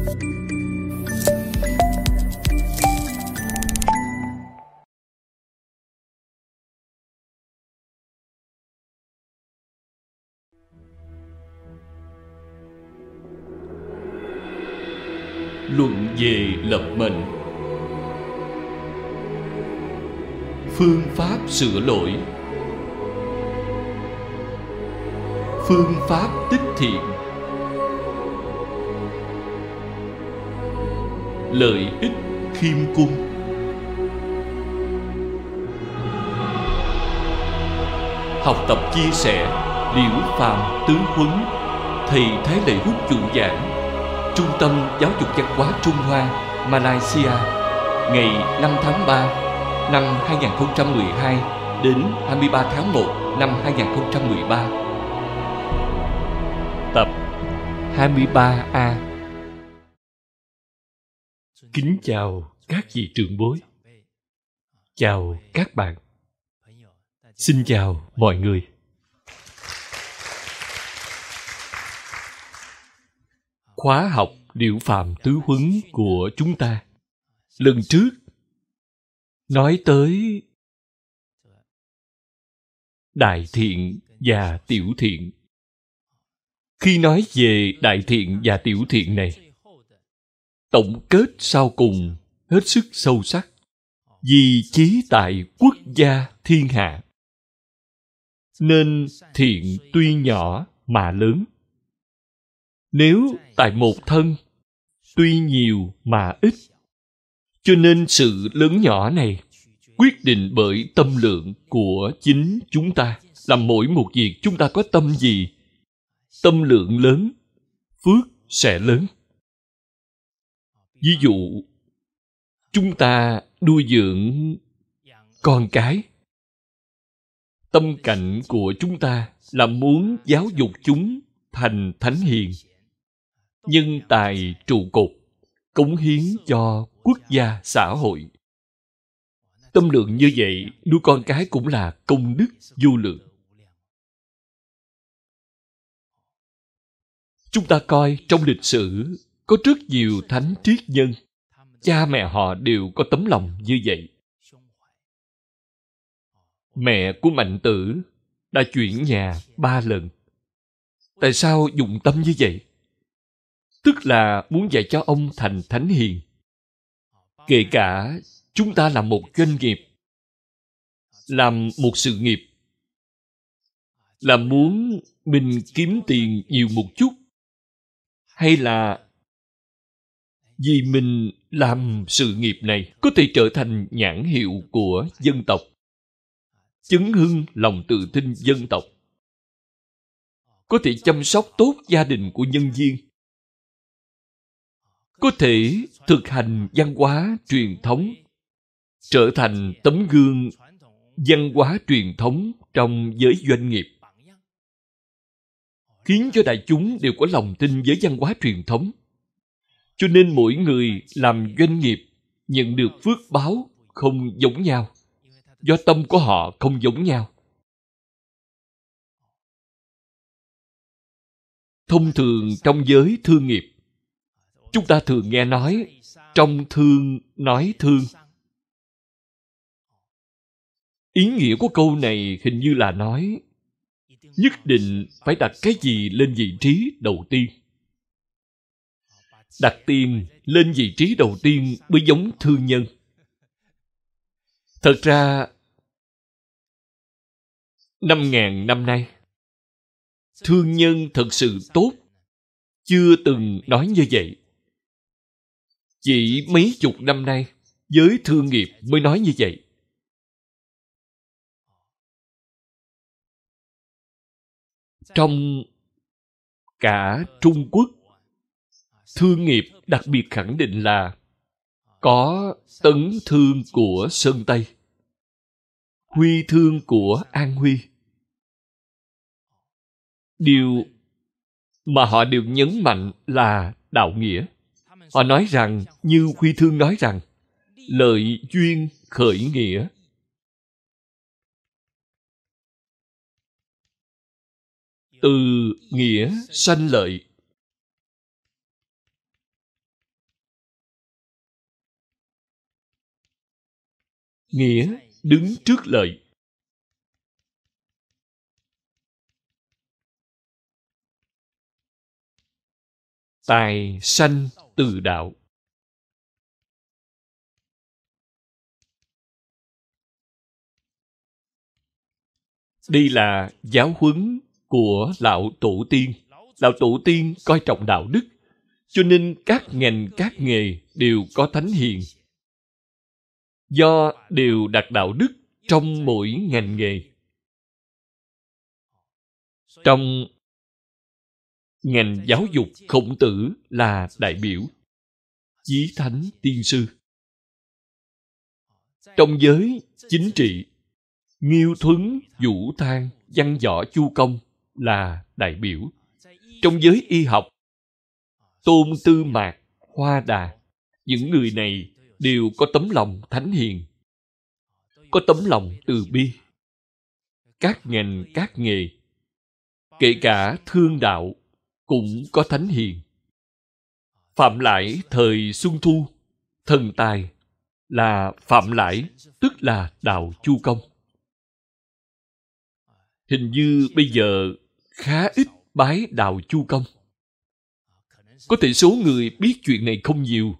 Luận về lập mệnh. Phương pháp sửa lỗi. Phương pháp tích thiện. Lợi ích khiêm cung. Học tập chia sẻ Liễu Phàm Tứ Huấn. Thầy Thái Lệ Hút chủ giảng, Trung tâm Giáo dục Văn hóa Trung Hoa, Malaysia, ngày 5 tháng 3 năm 2012 đến 23 tháng 1 năm 2013. Tập 23A. Kính chào các vị trưởng bối. Chào các bạn. Xin chào mọi người. Khóa học Liễu Phàm Tứ Huấn của chúng ta lần trước nói tới đại thiện và tiểu thiện. Khi nói về đại thiện và tiểu thiện này, tổng kết sau cùng hết sức sâu sắc. Vì chí tại quốc gia thiên hạ, nên thiện tuy nhỏ mà lớn. Nếu tại một thân, tuy nhiều mà ít. Cho nên sự lớn nhỏ này quyết định bởi tâm lượng của chính chúng ta. Làm mỗi một việc chúng ta có tâm gì, tâm lượng lớn, phước sẽ lớn. Ví dụ, chúng ta nuôi dưỡng con cái. Tâm cảnh của chúng ta là muốn giáo dục chúng thành thánh hiền, nhân tài trụ cột, cống hiến cho quốc gia xã hội. Tâm lượng như vậy, nuôi con cái cũng là công đức vô lượng. Chúng ta coi trong lịch sử có rất nhiều thánh triết nhân, cha mẹ họ đều có tấm lòng như vậy. Mẹ của Mạnh Tử đã chuyển nhà 3 lần. Tại sao dụng tâm như vậy? Tức là muốn dạy cho ông thành thánh hiền. Kể cả chúng ta làm một doanh nghiệp, làm một sự nghiệp, là muốn mình kiếm tiền nhiều một chút, hay là vì mình làm sự nghiệp này có thể trở thành nhãn hiệu của dân tộc, chấn hưng lòng tự tin dân tộc, có thể chăm sóc tốt gia đình của nhân viên, có thể thực hành văn hóa truyền thống, trở thành tấm gương văn hóa truyền thống trong giới doanh nghiệp, khiến cho đại chúng đều có lòng tin với văn hóa truyền thống. Cho nên mỗi người làm doanh nghiệp nhận được phước báo không giống nhau, do tâm của họ không giống nhau. Thông thường trong giới thương nghiệp, chúng ta thường nghe nói trong thương nói thương. Ý nghĩa của câu này hình như là nói nhất định phải đặt cái gì lên vị trí đầu tiên. Đặt tiền lên vị trí đầu tiên mới giống thương nhân. Thật ra 5.000 năm nay, thương nhân thật sự tốt chưa từng nói như vậy. Chỉ mấy chục năm nay, giới thương nghiệp mới nói như vậy. Trong cả Trung Quốc, thương nghiệp đặc biệt khẳng định là có Tấn Thương của Sơn Tây, Huy Thương của An Huy. Điều mà họ đều nhấn mạnh là đạo nghĩa. Họ nói rằng, như Huy Thương nói rằng, lợi duyên khởi nghĩa. Từ nghĩa sanh lợi. Nghĩa đứng trước lợi. Tài sanh từ đạo. Đây là giáo huấn của Lão Tổ Tiên. Lão Tổ Tiên coi trọng đạo đức, cho nên các ngành các nghề đều có thánh hiền. Do đều đặt đạo đức trong mỗi ngành nghề. Trong ngành giáo dục, Khổng Tử là đại biểu, chí thánh tiên sư. Trong giới chính trị, Nghiêu Thuấn, Vũ Thang, Văn Võ, Chu Công là đại biểu. Trong giới y học, Tôn Tư Mạc, Hoa Đà, những người này đều có tấm lòng thánh hiền, có tấm lòng từ bi. Các ngành các nghề, kể cả thương đạo, cũng có thánh hiền. Phạm Lãi thời Xuân Thu, thần tài là Phạm Lãi, tức là Đạo Chu Công. Hình như bây giờ khá ít bái Đạo Chu Công. Có thể số người biết chuyện này không nhiều.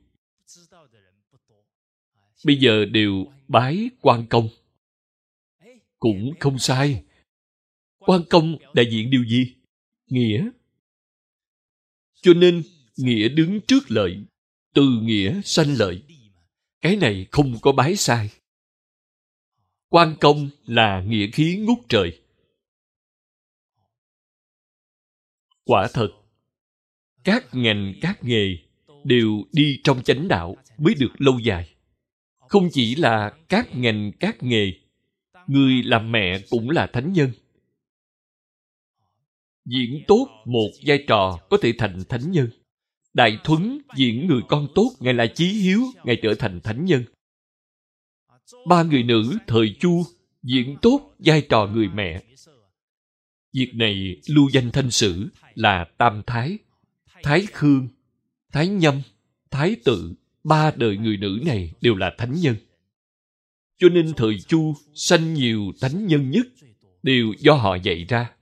Bây giờ đều bái Quan Công. Cũng không sai. Quan Công đại diện điều gì? Nghĩa. Cho nên, nghĩa đứng trước lợi, từ nghĩa sanh lợi. Cái này không có bái sai. Quan Công là nghĩa khí ngút trời. Quả thật, các ngành các nghề đều đi trong chánh đạo mới được lâu dài. Không chỉ là các ngành các nghề, người làm mẹ cũng là thánh nhân. Diễn tốt một vai trò có thể thành thánh nhân. Đại Thuấn diễn người con tốt, Ngài là chí hiếu, Ngài trở thành thánh nhân. Ba người nữ thời Chu diễn tốt vai trò người mẹ. Việc này lưu danh thanh sử là Tam Thái, Thái Khương, Thái Nhâm, Thái Tự. Ba đời người nữ này đều là thánh nhân. Cho nên thời Chu sanh nhiều thánh nhân nhất đều do họ dạy ra.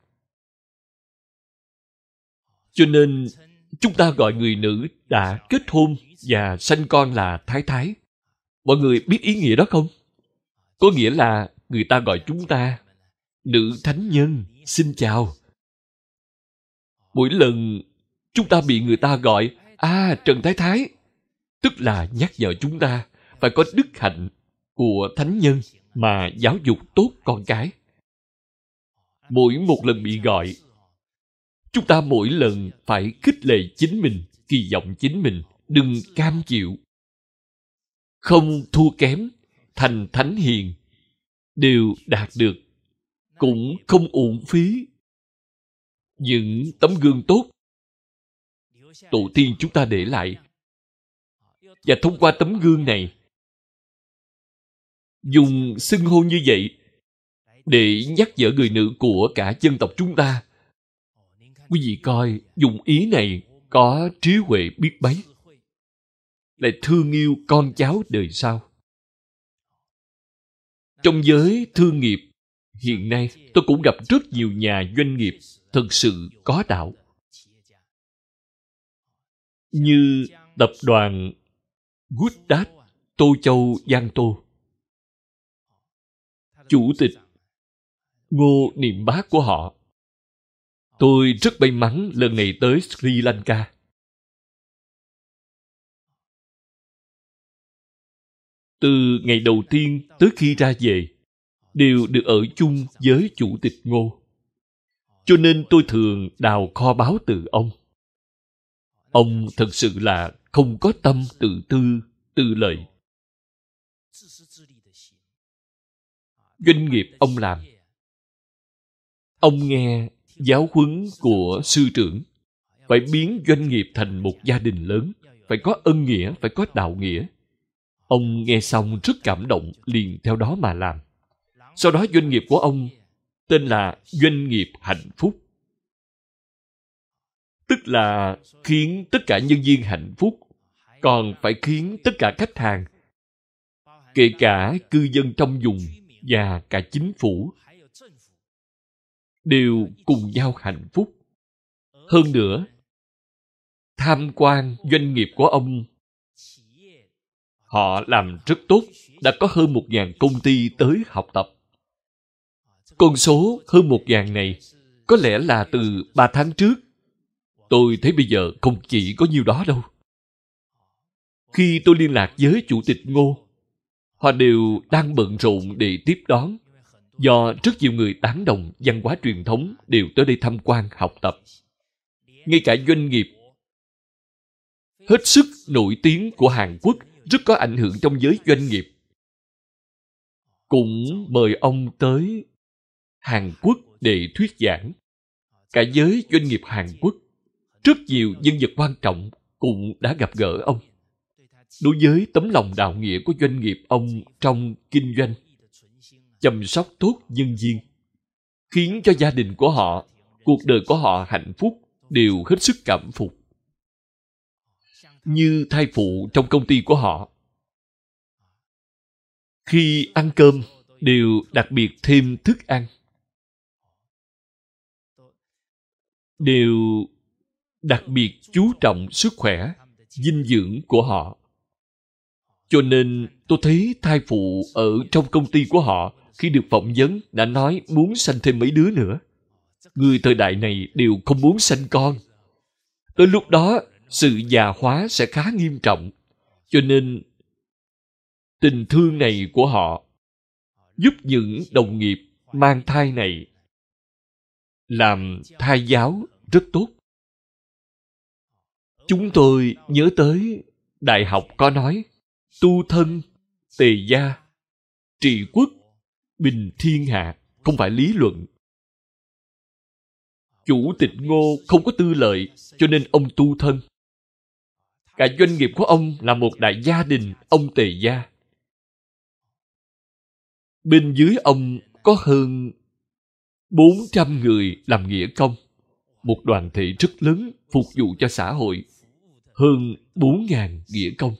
Cho nên chúng ta gọi người nữ đã kết hôn và sanh con là Thái Thái. Mọi người biết ý nghĩa đó không? Có nghĩa là người ta gọi chúng ta nữ thánh nhân, xin chào. Mỗi lần chúng ta bị người ta gọi Trần Thái Thái, tức là nhắc nhở chúng ta phải có đức hạnh của thánh nhân mà giáo dục tốt con cái. Mỗi một lần bị gọi, chúng ta mỗi lần phải khích lệ chính mình, kỳ vọng chính mình, đừng cam chịu. Không thua kém, thành thánh hiền, đều đạt được, cũng không uổng phí. Những tấm gương tốt, tổ tiên chúng ta để lại. Và thông qua tấm gương này, dùng xưng hô như vậy để nhắc nhở người nữ của cả dân tộc chúng ta. Quý vị coi, dùng ý này có trí huệ biết bấy, lại thương yêu con cháu đời sau. Trong giới thương nghiệp, hiện nay tôi cũng gặp rất nhiều nhà doanh nghiệp thật sự có đạo. Như tập đoàn Good Tô Châu Giang Tô. Chủ tịch Ngô Niệm Bác của họ. Tôi rất may mắn lần này tới Sri Lanka. Từ ngày đầu tiên tới khi ra về, đều được ở chung với Chủ tịch Ngô. Cho nên tôi thường đào kho báu từ ông. Ông thật sự là không có tâm tự tư, tự lợi. Doanh nghiệp ông làm, ông nghe giáo huấn của sư trưởng, phải biến doanh nghiệp thành một gia đình lớn, phải có ân nghĩa, phải có đạo nghĩa. Ông nghe xong rất cảm động, liền theo đó mà làm. Sau đó doanh nghiệp của ông tên là Doanh nghiệp Hạnh Phúc. Tức là khiến tất cả nhân viên hạnh phúc, còn phải khiến tất cả khách hàng, kể cả cư dân trong vùng và cả chính phủ đều cùng nhau hạnh phúc. Hơn nữa, tham quan doanh nghiệp của ông, họ làm rất tốt, đã có hơn 1.000 công ty tới học tập. Con số hơn 1.000 này có lẽ là từ 3 tháng trước. Tôi thấy bây giờ không chỉ có nhiêu đó đâu. Khi tôi liên lạc với Chủ tịch Ngô, họ đều đang bận rộn để tiếp đón, do rất nhiều người tán đồng văn hóa truyền thống đều tới đây tham quan học tập. Ngay cả doanh nghiệp hết sức nổi tiếng của Hàn Quốc, rất có ảnh hưởng trong giới doanh nghiệp, cũng mời ông tới Hàn Quốc để thuyết giảng. Cả giới doanh nghiệp Hàn Quốc, rất nhiều nhân vật quan trọng cũng đã gặp gỡ ông. Đối với tấm lòng đạo nghĩa của doanh nghiệp ông trong kinh doanh, chăm sóc tốt nhân viên, khiến cho gia đình của họ, cuộc đời của họ hạnh phúc, đều hết sức cảm phục. Như thai phụ trong công ty của họ, khi ăn cơm đều đặc biệt thêm thức ăn, đều đặc biệt chú trọng sức khỏe, dinh dưỡng của họ. Cho nên tôi thấy thai phụ ở trong công ty của họ khi được phỏng vấn đã nói muốn sanh thêm mấy đứa nữa. Người thời đại này đều không muốn sanh con. Tới lúc đó, sự già hóa sẽ khá nghiêm trọng. Cho nên, tình thương này của họ giúp những đồng nghiệp mang thai này làm thai giáo rất tốt. Chúng tôi nhớ tới đại học có nói tu thân, tề gia, trị quốc, bình thiên hạ, không phải lý luận. Chủ tịch Ngô không có tư lợi, cho nên ông tu thân. Cả doanh nghiệp của ông là một đại gia đình, ông tề gia. Bên dưới ông có hơn 400 người làm nghĩa công. Một đoàn thể rất lớn phục vụ cho xã hội. Hơn 4.000 nghĩa công.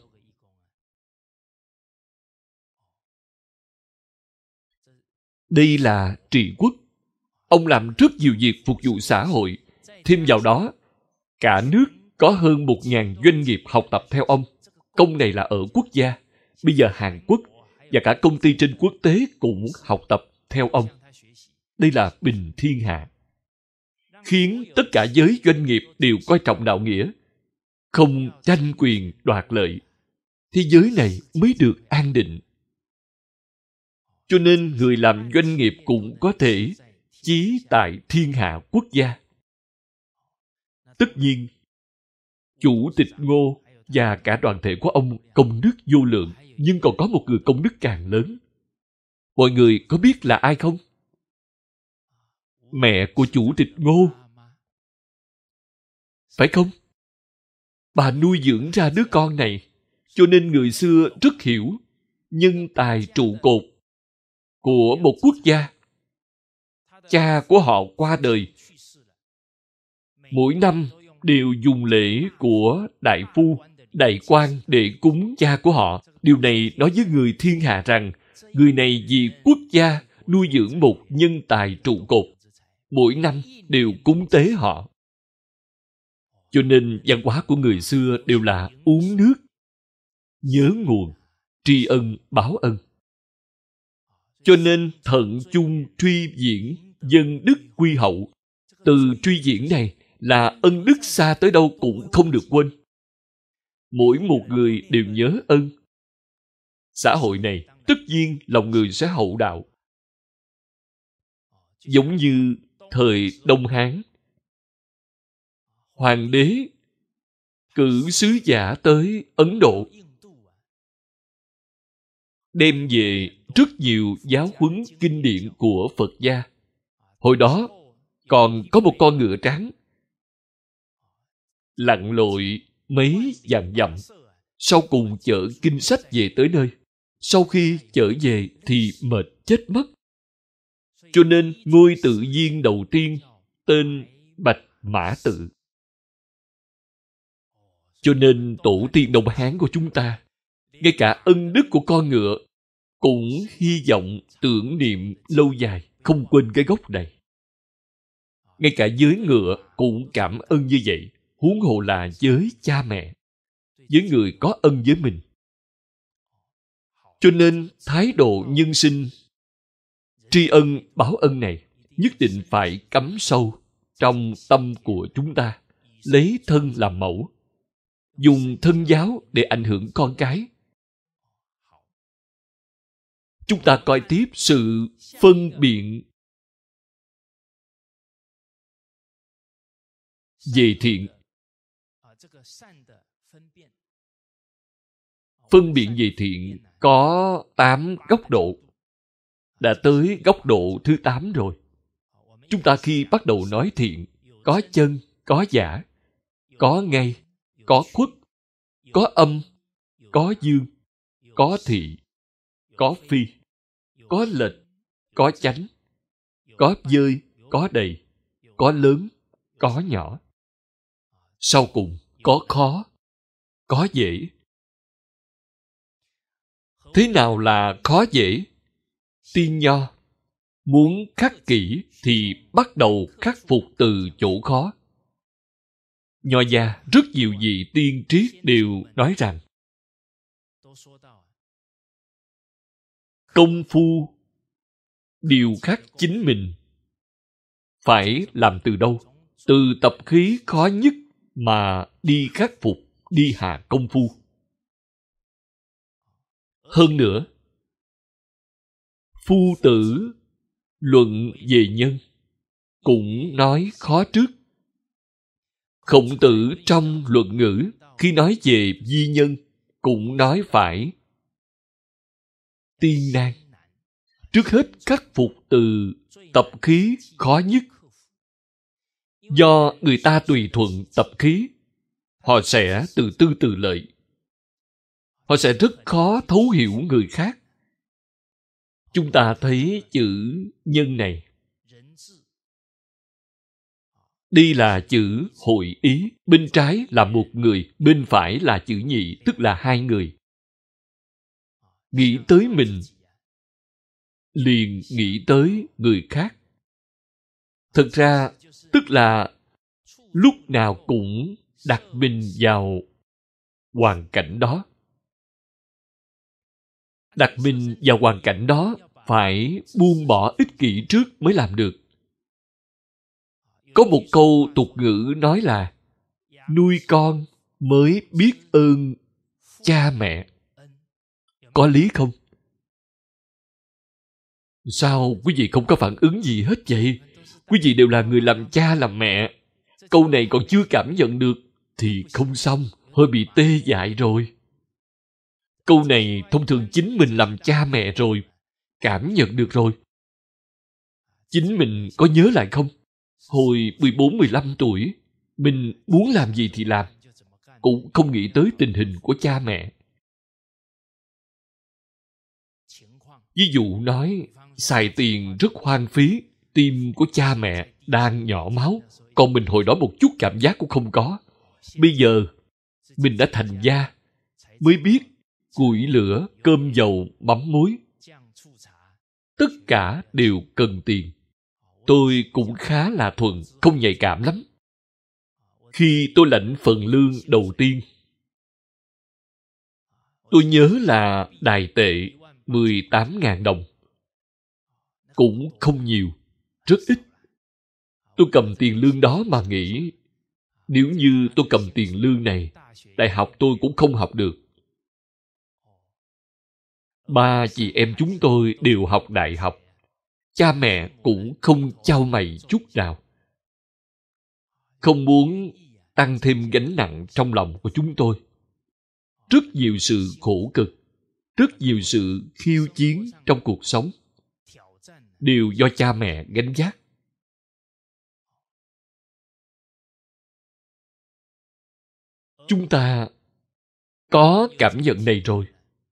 Đây là trị quốc. Ông làm rất nhiều việc phục vụ xã hội. Thêm vào đó, cả nước có hơn 1.000 doanh nghiệp học tập theo ông. Công này là ở quốc gia. Bây giờ Hàn Quốc và cả công ty trên quốc tế cũng học tập theo ông. Đây là bình thiên hạ. Khiến tất cả giới doanh nghiệp đều coi trọng đạo nghĩa, không tranh quyền đoạt lợi. Thế giới này mới được an định. Cho nên người làm doanh nghiệp cũng có thể chí tại thiên hạ quốc gia. Tất nhiên, Chủ tịch Ngô và cả đoàn thể của ông công đức vô lượng, nhưng còn có một người công đức càng lớn. Mọi người có biết là ai không? Mẹ của Chủ tịch Ngô. Phải không? Bà nuôi dưỡng ra đứa con này, cho nên người xưa rất hiểu nhân tài trụ cột của một quốc gia. Cha của họ qua đời. Mỗi năm đều dùng lễ của đại phu, đại quan để cúng cha của họ. Điều này nói với người thiên hạ rằng người này vì quốc gia nuôi dưỡng một nhân tài trụ cột. Mỗi năm đều cúng tế họ. Cho nên văn hóa của người xưa đều là uống nước, nhớ nguồn, tri ân báo ân. Cho nên thận chung truy diễn, dân đức quy hậu. Từ truy diễn này là ân đức xa tới đâu cũng không được quên. Mỗi một người đều nhớ ân. Xã hội này tất nhiên lòng người sẽ hậu đạo. Giống như thời Đông Hán, hoàng đế cử sứ giả tới Ấn Độ, đem về rất nhiều giáo huấn kinh điển của Phật gia. Hồi đó còn có một con ngựa trắng lặn lội mấy vạn dặm, sau cùng chở kinh sách về tới nơi. Sau khi chở về thì mệt chết mất. Cho nên ngôi tự viên đầu tiên tên Bạch Mã Tự. Cho nên tổ tiên Đông Hán của chúng ta, ngay cả ân đức của con ngựa cũng hy vọng tưởng niệm lâu dài, không quên cái gốc này. Ngay cả với ngựa cũng cảm ơn như vậy, huống hồ là với cha mẹ, với người có ân với mình. Cho nên thái độ nhân sinh tri ân báo ân này nhất định phải cắm sâu trong tâm của chúng ta, lấy thân làm mẫu, dùng thân giáo để ảnh hưởng con cái. Chúng ta coi tiếp sự phân biện về thiện. Phân biện về thiện có 8 góc độ. Đã tới góc độ thứ 8 rồi. Chúng ta khi bắt đầu nói thiện, có chân, có giả, có ngay, có khuất, có âm, có dương, có thị, có phi, có lệch, có chánh, có dơi, có đầy, có lớn, có nhỏ. Sau cùng, có khó, có dễ. Thế nào là khó dễ? Tiên nho muốn khắc kỹ thì bắt đầu khắc phục từ chỗ khó. Nho gia rất nhiều vị tiên triết đều nói rằng công phu điều khắc chính mình phải làm từ đâu? Từ tập khí khó nhất mà đi khắc phục, đi hạ công phu. Hơn nữa, Phu Tử luận về nhân cũng nói khó trước. Khổng Tử trong luận ngữ khi nói về vi nhân cũng nói phải tiên nan. Trước hết khắc phục từ tập khí khó nhất. Do người ta tùy thuận tập khí, họ sẽ tự tư tự lợi. Họ sẽ rất khó thấu hiểu người khác. Chúng ta thấy chữ nhân này. Đây là chữ hội ý. Bên trái là một người, bên phải là chữ nhị, tức là hai người. Nghĩ tới mình, liền nghĩ tới người khác. Thực ra, tức là lúc nào cũng đặt mình vào hoàn cảnh đó. Đặt mình vào hoàn cảnh đó phải buông bỏ ích kỷ trước mới làm được. Có một câu tục ngữ nói là nuôi con mới biết ơn cha mẹ. Có lý không? Sao quý vị không có phản ứng gì hết vậy? Quý vị đều là người làm cha làm mẹ. Câu này còn chưa cảm nhận được thì không xong, hơi bị tê dại rồi. Câu này thông thường chính mình làm cha mẹ rồi, cảm nhận được rồi. Chính mình có nhớ lại không? Hồi 14-15 tuổi, mình muốn làm gì thì làm, cũng không nghĩ tới tình hình của cha mẹ. Ví dụ nói, xài tiền rất hoang phí, tim của cha mẹ đang nhỏ máu, còn mình hồi đó một chút cảm giác cũng không có. Bây giờ, mình đã thành gia, mới biết củi lửa, cơm dầu, mắm muối. Tất cả đều cần tiền. Tôi cũng khá là thuần, không nhạy cảm lắm. Khi tôi lãnh phần lương đầu tiên, tôi nhớ là đài tệ 18.000 đồng. Cũng không nhiều, rất ít. Tôi cầm tiền lương đó mà nghĩ, nếu như tôi cầm tiền lương này, đại học tôi cũng không học được. Ba chị em chúng tôi đều học đại học. Cha mẹ cũng không chau mày chút nào. Không muốn tăng thêm gánh nặng trong lòng của chúng tôi. Rất nhiều sự khổ cực, rất nhiều sự khiêu chiến trong cuộc sống đều do cha mẹ gánh vác. Chúng ta có cảm nhận này rồi.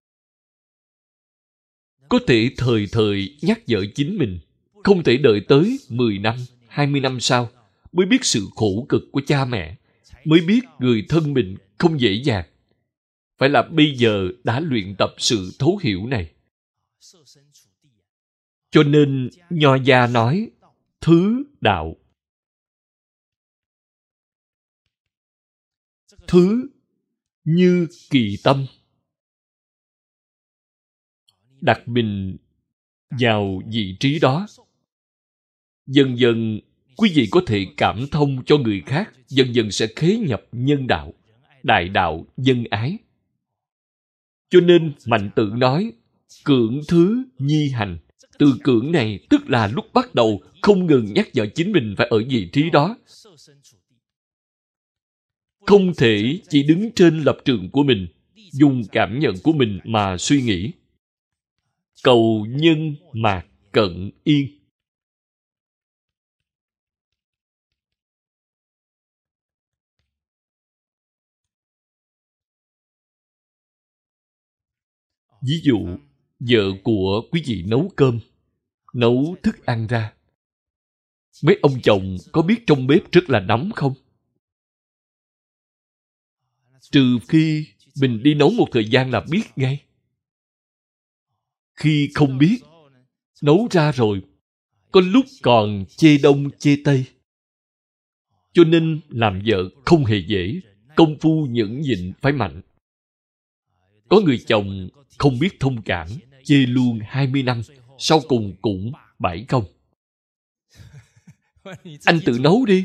Có thể thời thời nhắc nhở chính mình, không thể đợi tới 10 năm, 20 năm sau mới biết sự khổ cực của cha mẹ, mới biết người thân mình không dễ dàng. Phải là bây giờ đã luyện tập sự thấu hiểu này. Cho nên Nho gia nói thứ đạo. Thứ như kỳ tâm. Đặt mình vào vị trí đó. Dần dần quý vị có thể cảm thông cho người khác, dần dần sẽ khế nhập nhân đạo, đại đạo nhân ái. Cho nên Mạnh Tử nói cưỡng thứ nhi hành. Từ cưỡng này tức là lúc bắt đầu không ngừng nhắc nhở chính mình phải ở vị trí đó. Không thể chỉ đứng trên lập trường của mình, dùng cảm nhận của mình mà suy nghĩ. Cầu nhân mạc cận yên. Ví dụ, vợ của quý vị nấu cơm, nấu thức ăn ra. Mấy ông chồng có biết trong bếp rất là nóng không? Trừ khi mình đi nấu một thời gian là biết ngay. Khi không biết, nấu ra rồi, có lúc còn chê đông chê tây. Cho nên làm vợ không hề dễ, công phu nhẫn nhịn phải mạnh. Có người chồng không biết thông cảm, chê luôn 20 năm, sau cùng cũng bãi công. Anh tự nấu đi.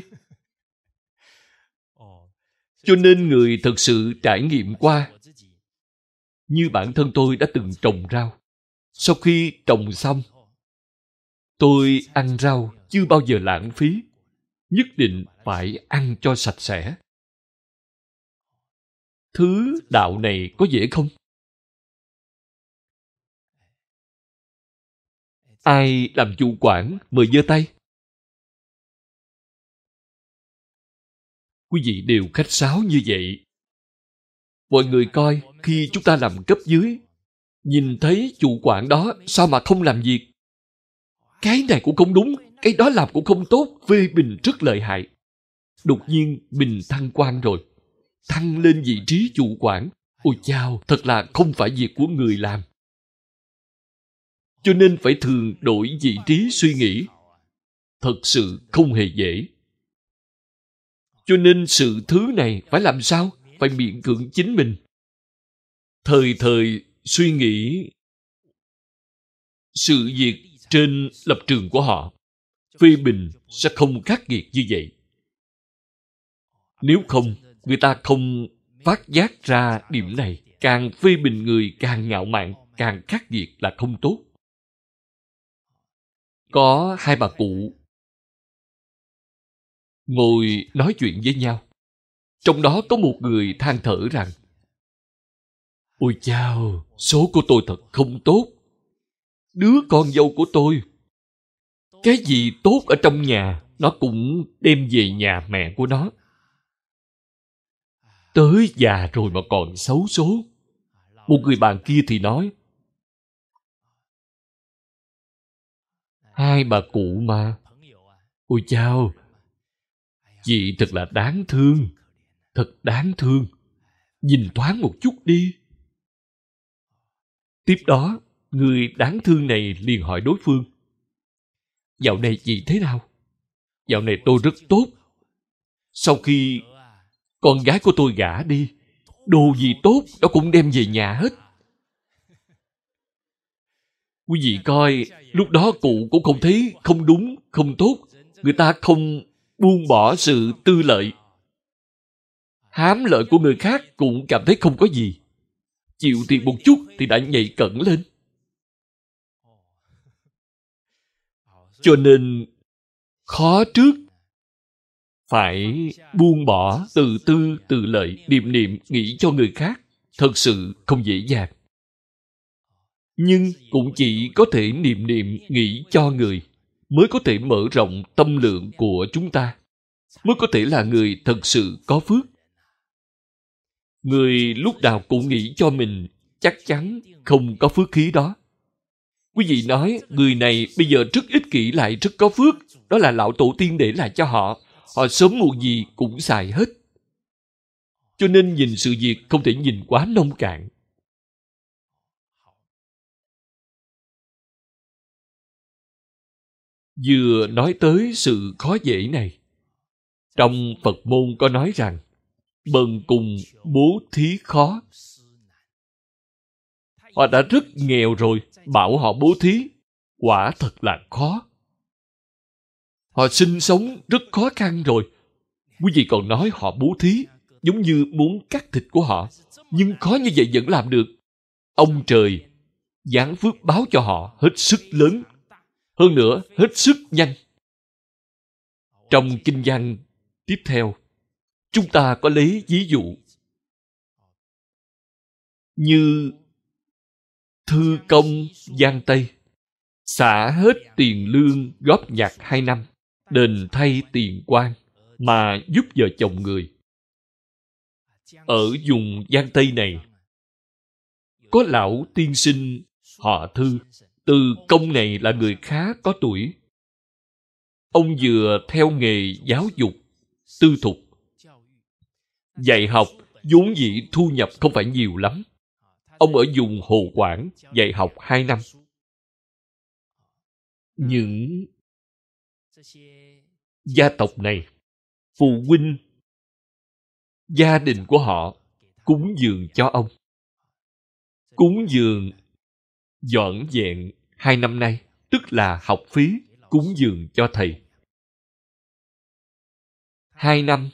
Cho nên người thật sự trải nghiệm qua. Như bản thân tôi đã từng trồng rau. Sau khi trồng xong, tôi ăn rau chưa bao giờ lãng phí. Nhất định phải ăn cho sạch sẽ. Thứ đạo này có dễ không? Ai làm chủ quản mời giơ tay. Quý vị đều khách sáo như vậy. Mọi người coi khi chúng ta làm cấp dưới, nhìn thấy chủ quản đó sao mà không làm việc? Cái này cũng không đúng, cái đó làm cũng không tốt, phê bình rất lợi hại. Đột nhiên mình thăng quan rồi, thăng lên vị trí chủ quản. Ôi chao, thật là không phải việc của người làm. Cho nên phải thường đổi vị trí suy nghĩ. Thật sự không hề dễ. Cho nên sự thứ này phải làm sao? Phải miễn cưỡng chính mình. Thời thời suy nghĩ sự việc trên lập trường của họ. Phê bình sẽ không khắc nghiệt như vậy. Nếu không, người ta không phát giác ra điểm này. Càng phê bình người càng ngạo mạn, càng khắc nghiệt là không tốt. Có hai bà cụ ngồi nói chuyện với nhau. Trong đó có một người than thở rằng: ôi chao, số của tôi thật không tốt. Đứa con dâu của tôi, cái gì tốt ở trong nhà, nó cũng đem về nhà mẹ của nó. Tới già rồi mà còn xấu số. Một người bạn kia thì nói: hai bà cụ mà. Ôi chao, chị thật là đáng thương. Thật đáng thương. Nhìn thoáng một chút đi. Tiếp đó, người đáng thương này liền hỏi đối phương: dạo này chị thế nào? Dạo này tôi rất tốt. Sau khi con gái của tôi gả đi, đồ gì tốt nó cũng đem về nhà hết. Quý vị coi, lúc đó cụ cũng không thấy không đúng, không tốt. Người ta không buông bỏ sự tư lợi. Hám lợi của người khác cũng cảm thấy không có gì. Chịu thiệt một chút thì đã nhạy cẩn lên. Cho nên khó trước phải buông bỏ từ tư tự lợi, niệm niệm nghĩ cho người khác. Thật sự không dễ dàng. Nhưng cũng chỉ có thể niệm niệm nghĩ cho người mới có thể mở rộng tâm lượng của chúng ta, mới có thể là người thật sự có phước. Người lúc nào cũng nghĩ cho mình chắc chắn không có phước khí đó. Quý vị nói người này bây giờ rất ích kỷ lại rất có phước, đó là lão tổ tiên để lại cho họ. Họ sớm muộn gì cũng xài hết. Cho nên nhìn sự việc không thể nhìn quá nông cạn. Vừa nói tới sự khó dễ này, trong Phật môn có nói rằng bần cùng bố thí khó. Họ đã rất nghèo rồi, bảo họ bố thí, quả thật là khó. Họ sinh sống rất khó khăn rồi. Quý vị còn nói họ bố thí, giống như muốn cắt thịt của họ. Nhưng khó như vậy vẫn làm được. Ông trời giáng phước báo cho họ hết sức lớn. Hơn nữa, hết sức nhanh. Trong kinh văn tiếp theo, chúng ta có lấy ví dụ như Thư Công Giang Tây xả hết tiền lương góp nhặt 2 năm, đền thay tiền quan mà giúp vợ chồng người. Ở vùng Giang Tây này, có lão tiên sinh họ Thư. Từ Công này là người khá có tuổi. Ông vừa theo nghề giáo dục, tư thục. Dạy học vốn dĩ thu nhập không phải nhiều lắm. Ông ở vùng Hồ Quảng dạy học 2 năm. Những gia tộc này, phụ huynh, gia đình của họ cúng dường cho ông. Cúng dường vỏn vẹn 2 năm nay, tức là học phí cúng dường cho thầy. 2 năm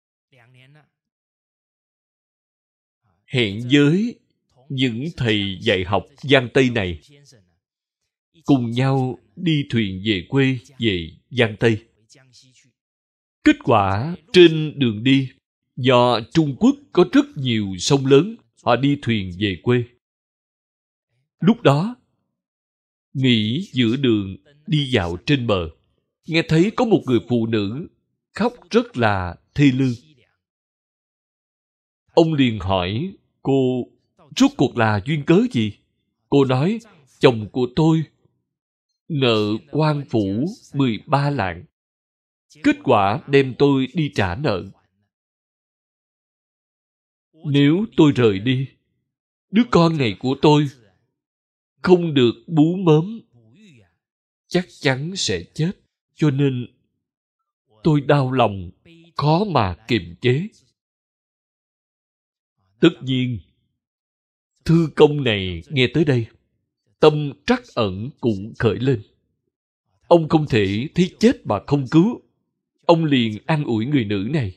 hẹn với những thầy dạy học Giang Tây này cùng nhau đi thuyền về quê, về Giang Tây. Kết quả trên đường đi, do Trung Quốc có rất nhiều sông lớn, họ đi thuyền về quê. Lúc đó, nghỉ giữa đường đi dạo trên bờ, nghe thấy có một người phụ nữ khóc rất là thê lương. Ông liền hỏi cô rốt cuộc là duyên cớ gì? Cô nói, chồng của tôi nợ quan phủ 13 lạng. Kết quả đem tôi đi trả nợ. Nếu tôi rời đi, đứa con này của tôi không được bú mớm, chắc chắn sẽ chết. Cho nên tôi đau lòng, khó mà kiềm chế. Tất nhiên, Thư Công này nghe tới đây, tâm trắc ẩn cũng khởi lên. Ông không thể thấy chết mà không cứu. Ông liền an ủi người nữ này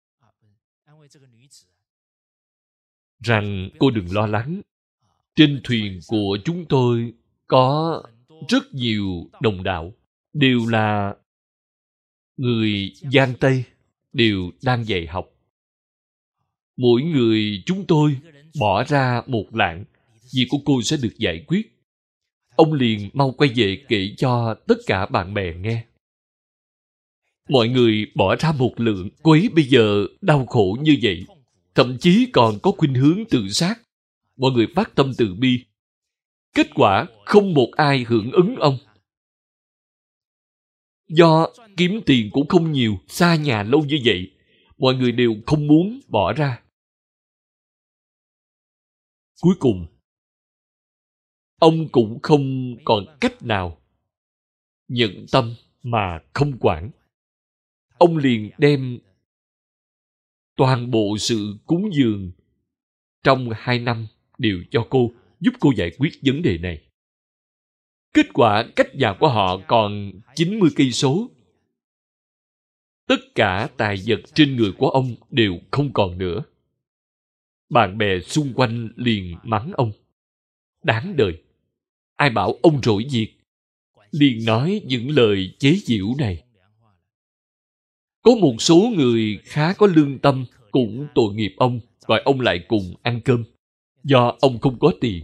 rằng cô đừng lo lắng. Trên thuyền của chúng tôi có rất nhiều đồng đạo, đều là người Giang Tây, đều đang dạy học. Mỗi người chúng tôi bỏ ra 1 lạng, việc của cô sẽ được giải quyết. Ông liền mau quay về kể cho tất cả bạn bè nghe. Mọi người bỏ ra 1 lượng, cô ấy bây giờ đau khổ như vậy, thậm chí còn có khuynh hướng tự sát. Mọi người phát tâm từ bi. Kết quả không một ai hưởng ứng ông. Do kiếm tiền cũng không nhiều, xa nhà lâu như vậy, mọi người đều không muốn bỏ ra. Cuối cùng, ông cũng không còn cách nào, nhận tâm mà không quản. Ông liền đem toàn bộ sự cúng dường trong 2 năm đều cho cô, giúp cô giải quyết vấn đề này. Kết quả cách nhà của họ còn 90 cây số. Tất cả tài vật trên người của ông đều không còn nữa. Bạn bè xung quanh liền mắng ông. Đáng đời! Ai bảo ông rỗi việc? Liền nói những lời chế giễu này. Có một số người khá có lương tâm cũng tội nghiệp ông, gọi ông lại cùng ăn cơm, do ông không có tiền.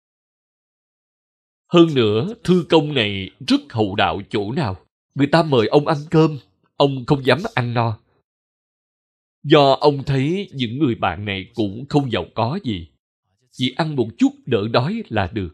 Hơn nữa, Thư Công này rất hậu đạo chỗ nào. Người ta mời ông ăn cơm, ông không dám ăn no. Do ông thấy những người bạn này cũng không giàu có gì, chỉ ăn một chút đỡ đói là được.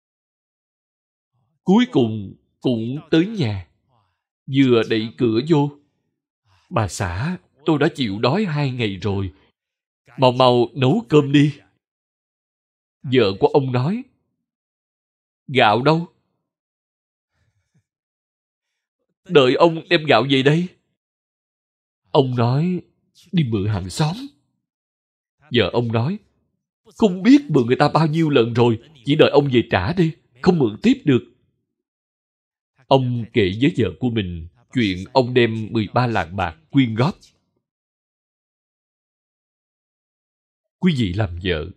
Cuối cùng cũng tới nhà, vừa đẩy cửa vô. Bà xã, tôi đã chịu đói 2 ngày rồi, mau mau nấu cơm đi. Vợ của ông nói, gạo đâu? Đợi ông đem gạo về đây. Ông nói đi mượn hàng xóm. Vợ ông nói không biết mượn người ta bao nhiêu lần rồi, chỉ đợi ông về trả đi, không mượn tiếp được. Ông kể với vợ của mình chuyện ông đem 13 lạng bạc quyên góp. Quý vị làm vợ,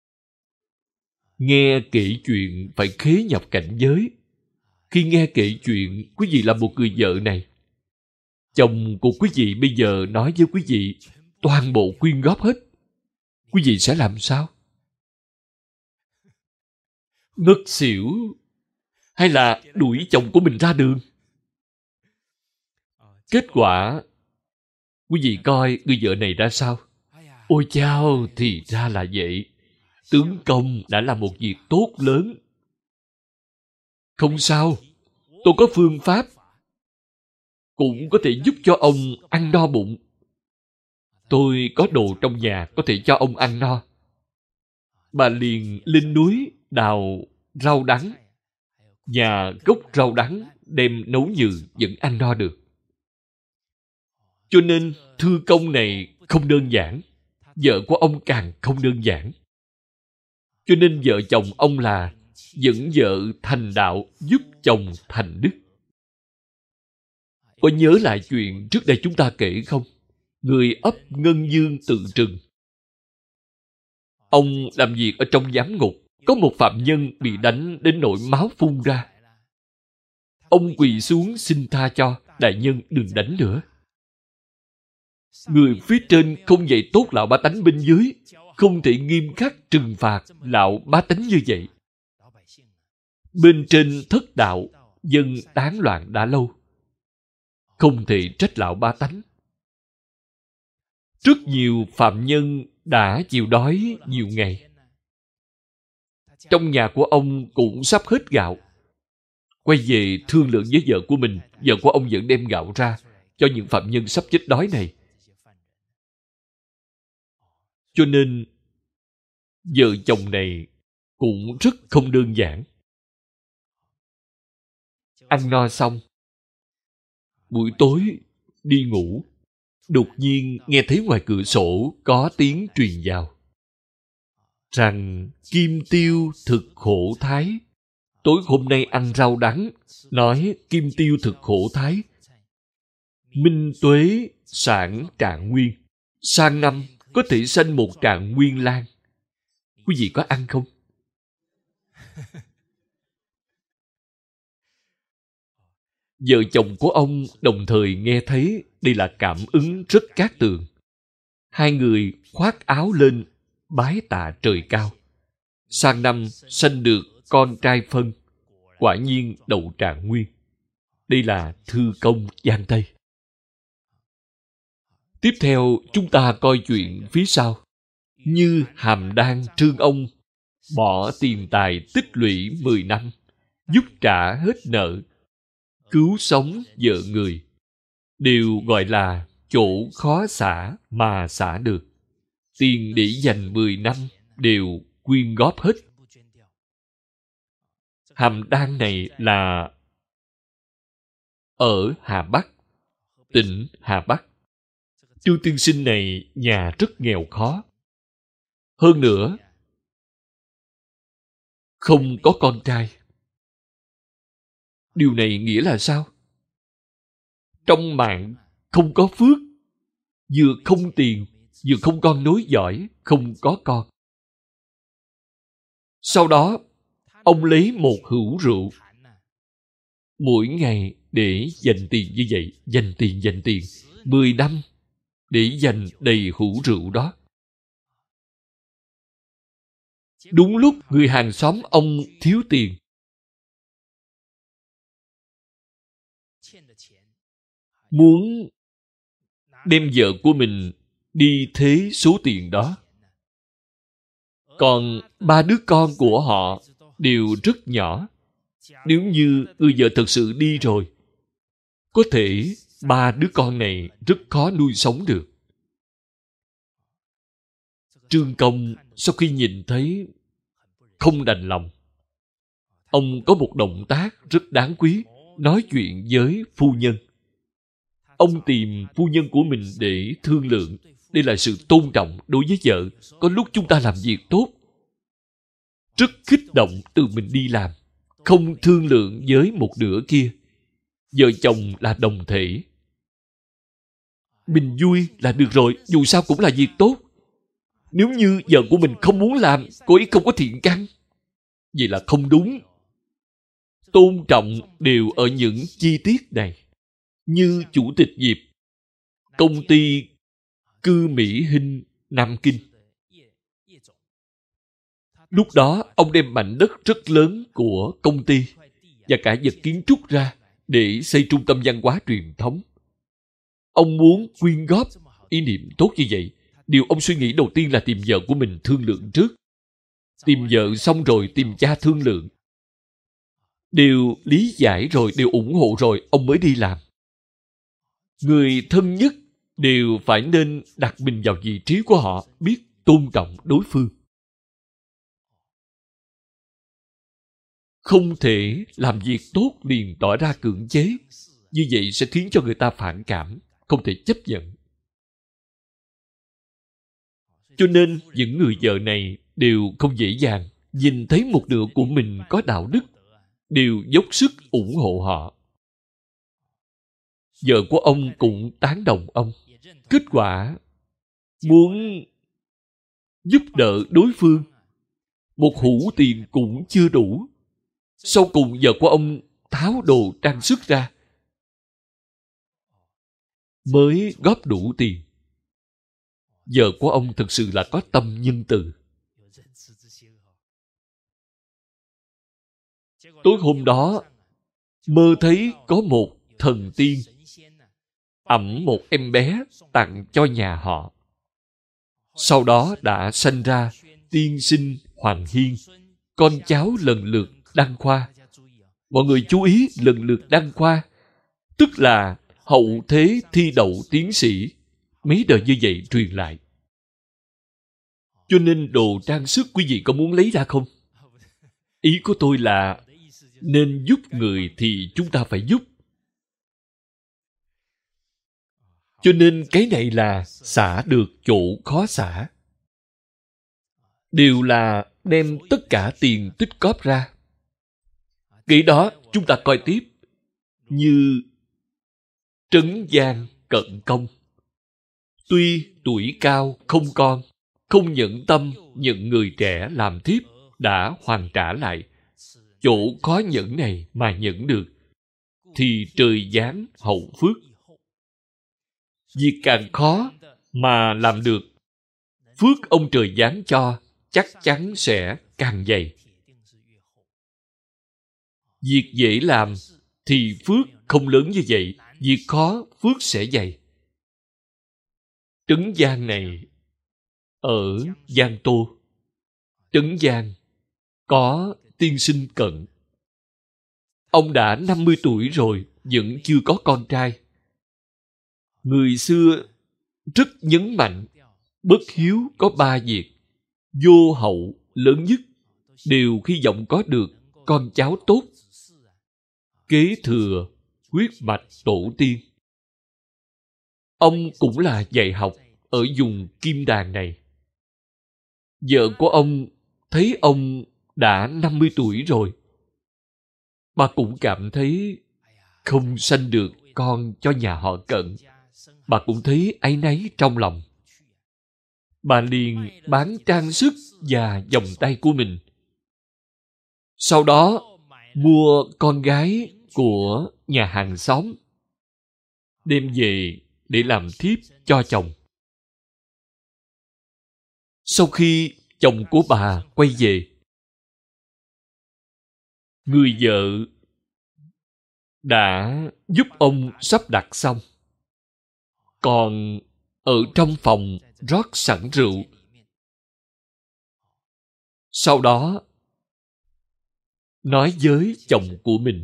nghe kể chuyện phải khế nhập cảnh giới. Khi nghe kể chuyện, quý vị là một người vợ này, chồng của quý vị bây giờ nói với quý vị toàn bộ quyên góp hết, quý vị sẽ làm sao? Ngất xỉu hay là đuổi chồng của mình ra đường? Kết quả quý vị coi người vợ này ra sao? Ôi chao, thì ra là vậy. Tướng công đã là một việc tốt lớn. Không sao, tôi có phương pháp, cũng có thể giúp cho ông ăn no bụng. Tôi có đồ trong nhà có thể cho ông ăn no. Bà liền lên núi đào rau đắng, và gốc rau đắng đem nấu nhừ vẫn ăn no được. Cho nên thư công này không đơn giản, vợ của ông càng không đơn giản. Cho nên vợ chồng ông là dẫn vợ thành đạo, giúp chồng thành đức. Có nhớ lại chuyện trước đây chúng ta kể không? Người ấp Ngân Dương Tự Trừng. Ông làm việc ở trong giám ngục, có một phạm nhân bị đánh đến nỗi máu phun ra. Ông quỳ xuống xin tha cho, đại nhân đừng đánh nữa. Người phía trên không dạy tốt lão bá tánh bên dưới, không thể nghiêm khắc trừng phạt lão bá tánh như vậy. Bên trên thất đạo, dân tán loạn đã lâu, không thể trách lão bá tánh. Rất nhiều phạm nhân đã chịu đói nhiều ngày. Trong nhà của ông cũng sắp hết gạo. Quay về thương lượng với vợ của mình, vợ của ông vẫn đem gạo ra cho những phạm nhân sắp chết đói này. Cho nên vợ chồng này cũng rất không đơn giản. Ăn no xong, buổi tối đi ngủ, đột nhiên nghe thấy ngoài cửa sổ có tiếng truyền vào rằng Kim Tiêu thực khổ thái. Tối hôm nay ăn rau đắng, nói Kim Tiêu thực khổ thái, minh tuế sản trạng nguyên, sang năm có thể sanh một trạng nguyên lang. Quý vị có ăn không? Vợ chồng của ông đồng thời nghe thấy, đây là cảm ứng rất cát tường. Hai người khoác áo lên bái tạ trời cao. Sang năm sanh được con trai phân, quả nhiên đậu trạng nguyên. Đây là thư công Giang Tây. Tiếp theo chúng ta coi chuyện phía sau. Như Hàm Đan Trương Ông bỏ tiền tài tích lũy 10 năm, giúp trả hết nợ, cứu sống vợ người, đều gọi là chỗ khó xả mà xả được. Tiền để dành 10 năm đều quyên góp hết. Hàm Đan này là ở Hà Bắc, tỉnh Hà Bắc. Chu tiên sinh này nhà rất nghèo khó. Hơn nữa, không có con trai. Điều này nghĩa là sao? Trong mạng không có phước, vừa không tiền, vừa không con nối dõi, không có con. Sau đó, ông lấy một hũ rượu. Mỗi ngày để dành tiền như vậy, dành tiền. 10 năm để dành đầy hũ rượu đó. Đúng lúc người hàng xóm ông thiếu tiền, muốn đem vợ của mình đi thế số tiền đó. Còn 3 đứa con của họ đều rất nhỏ. Nếu như người vợ thật sự đi rồi, có thể 3 đứa con này rất khó nuôi sống được. Trương Công sau khi nhìn thấy không đành lòng. Ông có một động tác rất đáng quý. nói chuyện với phu nhân. Ông tìm phu nhân của mình để thương lượng. Đây là sự tôn trọng đối với vợ. Có lúc chúng ta làm việc tốt, rất kích động tự mình đi làm, không thương lượng với một nửa kia. Vợ chồng là đồng thể. Mình vui là được rồi, dù sao cũng là việc tốt. Nếu như vợ của mình không muốn làm, cô ấy không có thiện căn, vậy là không đúng. Tôn trọng đều ở những chi tiết này. Như chủ tịch Diệp, công ty Cư Mỹ Hinh Nam Kinh. Lúc đó, ông đem mảnh đất rất lớn của công ty và cả vật kiến trúc ra để xây trung tâm văn hóa truyền thống. Ông muốn quyên góp. Ý niệm tốt như vậy. Điều ông suy nghĩ đầu tiên là tìm vợ của mình thương lượng trước. Tìm vợ xong rồi tìm cha thương lượng. Đều lý giải rồi, đều ủng hộ rồi, ông mới đi làm. Người thân nhất đều phải nên đặt mình vào vị trí của họ, biết tôn trọng đối phương. Không thể làm việc tốt liền tỏ ra cưỡng chế. Như vậy sẽ khiến cho người ta phản cảm, không thể chấp nhận. Cho nên những người vợ này đều không dễ dàng. Nhìn thấy một nửa của mình có đạo đức, đều dốc sức ủng hộ họ. Vợ của ông cũng tán đồng ông. Kết quả muốn giúp đỡ đối phương, một hũ tiền cũng chưa đủ. Sau cùng vợ của ông tháo đồ trang sức ra mới góp đủ tiền. Vợ của ông thực sự là có tâm nhân từ. Tối hôm đó mơ thấy có một thần tiên ẵm một em bé tặng cho nhà họ. Sau đó đã sanh ra tiên sinh Hoàng Hiên. Con cháu lần lượt đăng khoa. Mọi người chú ý, lần lượt đăng khoa, tức là hậu thế thi đậu tiến sĩ. Mấy đời như vậy truyền lại. Cho nên đồ trang sức quý vị có muốn lấy ra không? Ý của tôi là nên giúp người thì chúng ta phải giúp. Cho nên cái này là xả được chỗ khó xả. Đều là đem tất cả tiền tích cóp ra. Kỹ đó chúng ta coi tiếp. Như Trấn Giang Cận Công. Tuy tuổi cao không con, không nhẫn tâm nhận người trẻ làm thiếp, đã hoàn trả lại. Chỗ khó nhẫn này mà nhẫn được, thì trời giáng hậu phước. Việc càng khó mà làm được, phước ông trời giáng cho chắc chắn sẽ càng dày. Việc dễ làm thì phước không lớn như vậy, việc khó phước sẽ dày. Trấn Giang này ở Giang Tô. Trấn Giang có tiên sinh Cận. Ông đã 50 tuổi rồi, vẫn chưa có con trai. Người xưa rất nhấn mạnh, bất hiếu có 3 việc, vô hậu lớn nhất, đều hy vọng có được con cháu tốt, kế thừa huyết mạch tổ tiên. Ông cũng là dạy học ở vùng Kim Đàn này. Vợ của ông thấy ông đã 50 tuổi rồi, bà cũng cảm thấy không sanh được con cho nhà họ Cận. Bà cũng thấy áy náy trong lòng. Bà liền bán trang sức và vòng tay của mình. Sau đó mua con gái của nhà hàng xóm, đem về để làm thiếp cho chồng. Sau khi chồng của bà quay về, người vợ đã giúp ông sắp đặt xong, còn ở trong phòng rót sẵn rượu. Sau đó nói với chồng của mình,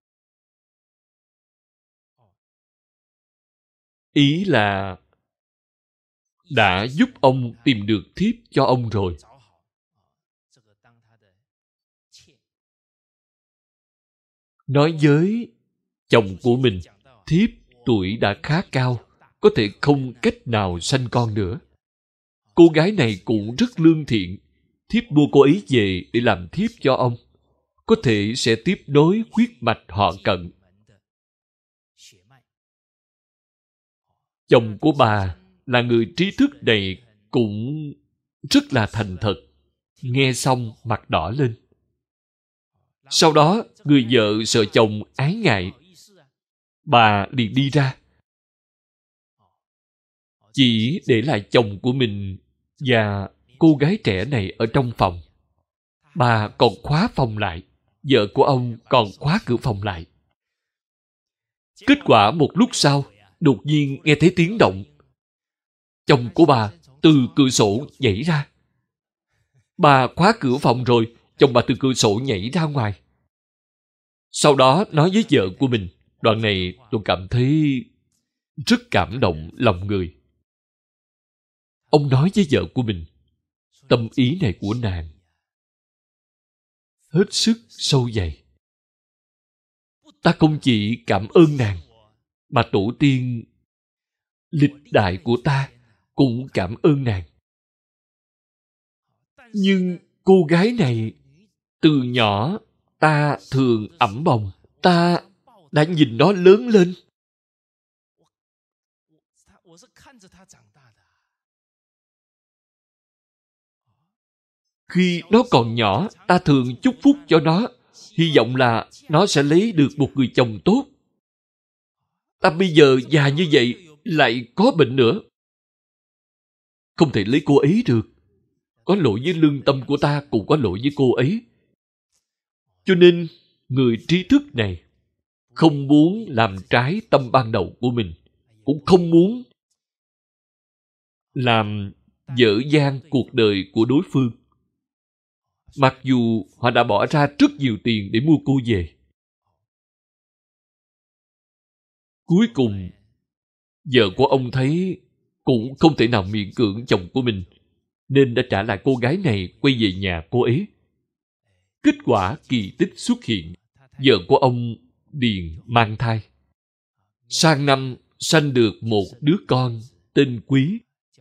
ý là đã giúp ông tìm được thiếp cho ông rồi. Nói với chồng của mình, thiếp tuổi đã khá cao, có thể không cách nào sanh con nữa. Cô gái này cũng rất lương thiện, thiếp mua cô ấy về để làm thiếp cho ông, có thể sẽ tiếp nối huyết mạch họ Cận. Chồng của bà là người trí thức này cũng rất là thành thật. Nghe xong mặt đỏ lên. Sau đó người vợ sợ chồng ái ngại, bà liền đi ra, chỉ để lại chồng của mình và cô gái trẻ này ở trong phòng. Bà còn khóa phòng lại, vợ của ông còn khóa cửa phòng lại. Kết quả một lúc sau, đột nhiên nghe thấy tiếng động. Chồng của bà từ cửa sổ nhảy ra. Bà khóa cửa phòng rồi, chồng bà từ cửa sổ nhảy ra ngoài. Sau đó nói với vợ của mình, đoạn này tôi cảm thấy rất cảm động lòng người. Ông nói với vợ của mình, tâm ý này của nàng hết sức sâu dày. Ta không chỉ cảm ơn nàng, mà tổ tiên lịch đại của ta cũng cảm ơn nàng. Nhưng cô gái này, từ nhỏ ta thường ẵm bồng, ta đã nhìn nó lớn lên. Khi nó còn nhỏ, ta thường chúc phúc cho nó, hy vọng là nó sẽ lấy được một người chồng tốt. Ta bây giờ già như vậy, lại có bệnh nữa. Không thể lấy cô ấy được. Có lỗi với lương tâm của ta, cũng có lỗi với cô ấy. Cho nên, người trí thức này không muốn làm trái tâm ban đầu của mình, cũng không muốn làm dở dang cuộc đời của đối phương. Mặc dù họ đã bỏ ra rất nhiều tiền để mua cô về. Cuối cùng, vợ của ông thấy cũng không thể nào miễn cưỡng chồng của mình, nên đã trả lại cô gái này quay về nhà cô ấy. Kết quả kỳ tích xuất hiện, vợ của ông liền mang thai. Sang năm sanh được một đứa con tên Quý.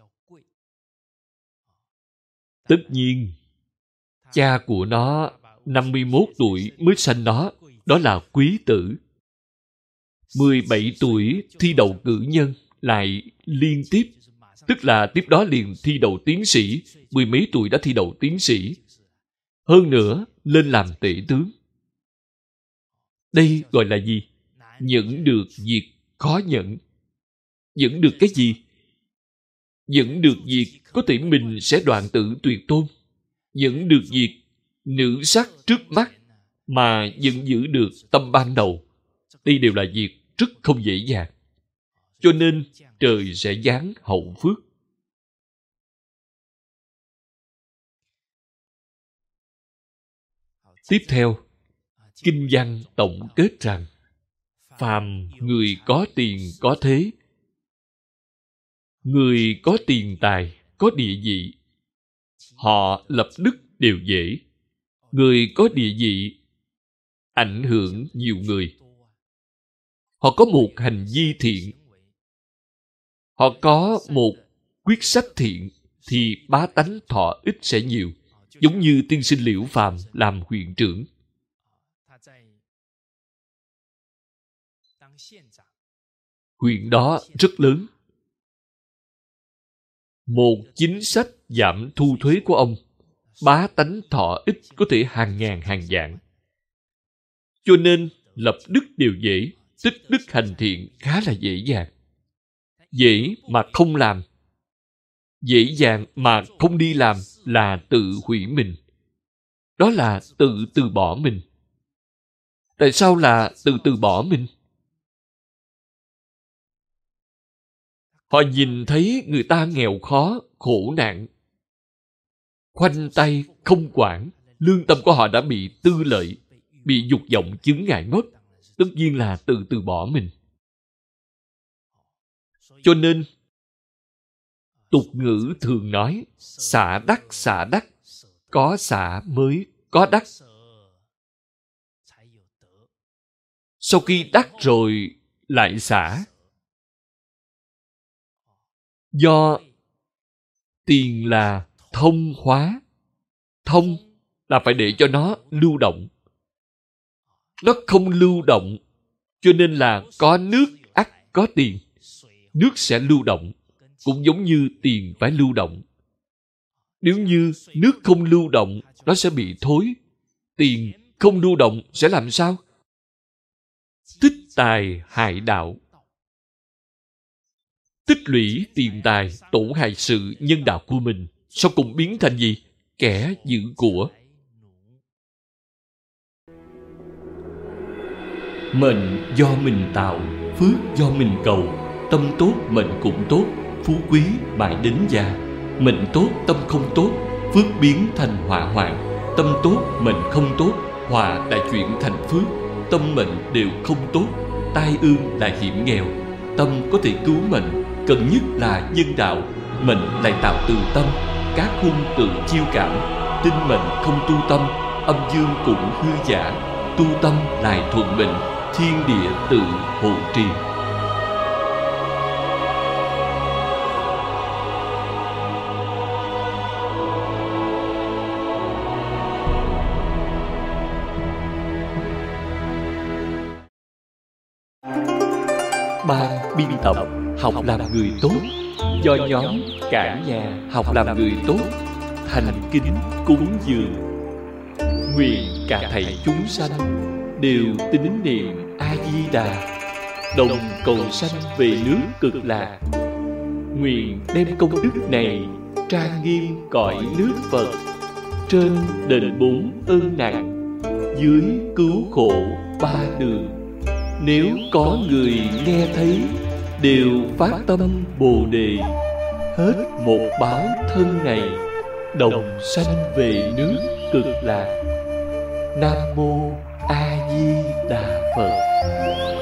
Tất nhiên, cha của nó 51 tuổi mới sanh nó, đó là Quý tử. 17 tuổi thi đậu cử nhân, lại liên tiếp, tức là tiếp đó liền thi đậu tiến sĩ, 10 mấy tuổi đã thi đậu tiến sĩ. Hơn nữa, lên làm tể tướng. Đây gọi là gì? Nhẫn được việc khó nhẫn. Nhẫn được cái gì? Nhẫn được việc có thể mình sẽ đoạn tử tuyệt tôn. Nhẫn được việc nữ sắc trước mắt mà vẫn giữ được tâm ban đầu. Đây đều là việc rất không dễ dàng. Cho nên trời sẽ giáng hậu phước. Tiếp theo, kinh văn tổng kết rằng, phàm người có tiền có thế, người có tiền tài, có địa vị, họ lập đức đều dễ. Người có địa vị ảnh hưởng nhiều người. Họ có một hành vi thiện, họ có một quyết sách thiện, thì bá tánh thọ ích sẽ nhiều. Giống như tiên sinh Liễu Phàm làm huyện trưởng. Huyện đó rất lớn. Một chính sách giảm thu thuế của ông, bá tánh thọ ích có thể hàng ngàn hàng vạn. Cho nên lập đức đều dễ, tích đức hành thiện khá là dễ dàng. Dễ mà không làm, dễ dàng mà không đi làm là tự hủy mình. Đó là tự từ bỏ mình. Tại sao là từ bỏ mình? Họ nhìn thấy người ta nghèo khó, khổ nạn, khoanh tay không quản, lương tâm của họ đã bị tư lợi, bị dục vọng chướng ngại mất. Tất nhiên là từ bỏ mình. Cho nên, tục ngữ thường nói, xả đắc, có xả mới có đắc. sau khi đắc rồi lại xả. Do tiền là thông hóa. Thông là phải để cho nó lưu động. Nó không lưu động, cho nên là có nước ắt có tiền. Nước sẽ lưu động, cũng giống như tiền phải lưu động. Nếu như nước không lưu động, nó sẽ bị thối. Tiền không lưu động sẽ làm sao? Tích tài hại đạo. Tích lũy tiền tài tổn hại sự nhân đạo của mình, sau cùng biến thành gì? Kẻ giữ của. Mệnh do mình tạo, phước do mình cầu. Tâm tốt mệnh cũng tốt, phú quý mãi đến già. Mệnh tốt tâm không tốt, phước biến thành họa hoạn. Tâm tốt mệnh không tốt, họa lại chuyển thành phước. Tâm mệnh đều không tốt, tai ương là hiểm nghèo. Tâm có thể cứu mệnh, cần nhất là nhân đạo. Mệnh lại tạo từ tâm, các hung tự chiêu cảm. Tinh mệnh không tu tâm, âm dương cũng hư giả. Tu tâm lại thuận mệnh, thiên địa tự hộ trì. Ban biên tập học làm người tốt, do nhóm Cả Nhà Học Làm Người Tốt thành kính cúng dường. Nguyện cả thảy chúng sanh đều tín niệm A Di Đà, đồng cầu sanh về nước Cực Lạc. Nguyện đem công đức này trang nghiêm cõi nước Phật, trên đền bốn ơn nặng, dưới cứu khổ ba đường. Nếu có người nghe thấy, đều phát tâm Bồ Đề, hết một báo thân này, đồng sanh về nước Cực Lạc. Nam mô A Di Đà Phật.